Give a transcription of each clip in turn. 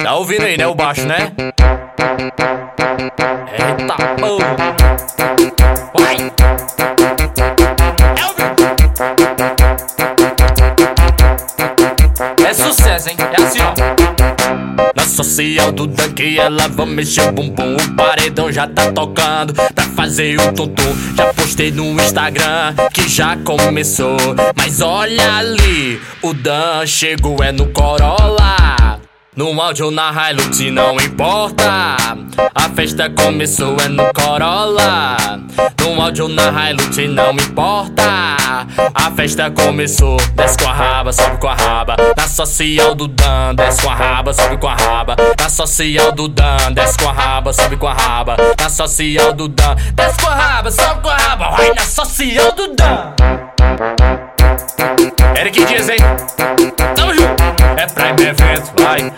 Tá ouvindo aí, né? O baixo, né? Eita porra! Vai! É sucesso, hein? É assim, ó. Na social do Dunk ela vai mexer o bumbum. O paredão já tá tocando pra fazer o tum-tum. Já postei no Instagram que já começou. Mas olha ali, o Dan chegou é no Corolla. No áudio ou na Hilux não importa. A festa começou é no Corolla. No áudio ou na Hilux não importa. A festa começou, desce com a raba, sobe com a raba. Na social do Dan, desce com a raba, sobe com a raba. Na social do Dan, desce com a raba, sobe com a raba. Na social do Dan, desce com a raba, sobe com a raba. Vai na social do Dan. Eric Dias, hein? Tamo junto. É Prime Evento, vai.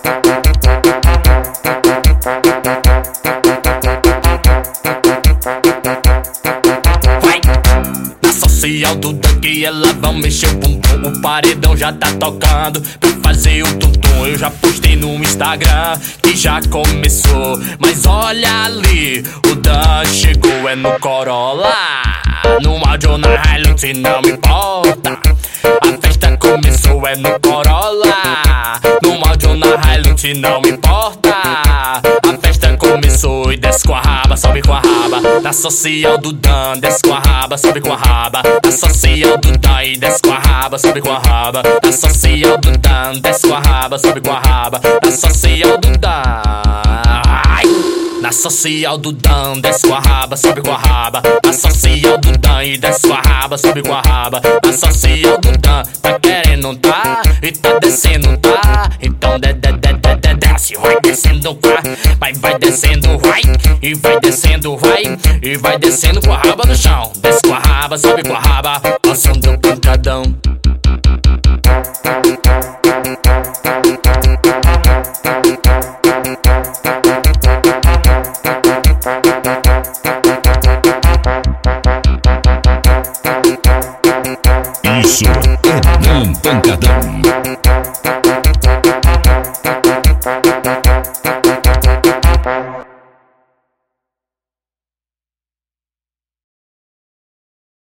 Vai. Na social do Dunk ela vai mexer o bumbum. O paredão já tá tocando pra fazer o tum-tum. Eu já postei no Instagram que já começou. Mas olha ali, o Dan chegou é no Corolla. No áudio ou na Hilux não me importa. A festa começou é no Corolla. No áudio ou na Hilux não me importa. A festa começou e desce com a raba, sobe com a raba. Na social do Dan, desce com a raba, sobe com a raba. Na social do Dan e desce com a raba, sobe com a raba. Na social do Dan, desce com a raba, sobe com a raba. Na social do Dan. Na social do Dan, desce com a raba, sobe com a raba. Na social do Dan e desce com a raba, sobe com a raba. Na social do Dan, tá querendo tá e tá descendo tá. Então desce, vai descendo vai descendo, vai. E vai descendo, vai. E vai descendo com a raba no chão. Desce com a raba, sobe com a raba. Passando